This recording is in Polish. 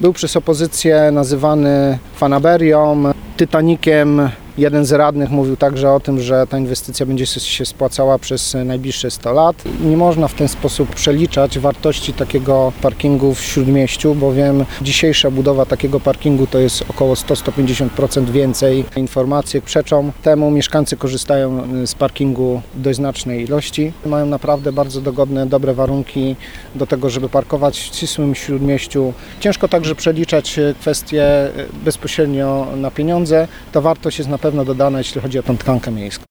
Był przez opozycję nazywany fanaberią, Titanikiem. Jeden z radnych mówił także o tym, że ta inwestycja będzie się spłacała przez najbliższe 100 lat. Nie można w ten sposób przeliczać wartości takiego parkingu w Śródmieściu, bowiem dzisiejsza budowa takiego parkingu to jest około 100-150% więcej. Informacje przeczą temu. Mieszkańcy korzystają z parkingu w dość znacznej ilości. Mają naprawdę bardzo dogodne, dobre warunki do tego, żeby parkować w ścisłym Śródmieściu. Ciężko także przeliczać kwestie bezpośrednio na pieniądze. Ta wartość jest na pewno dodana, jeśli chodzi o tą tkankę miejską.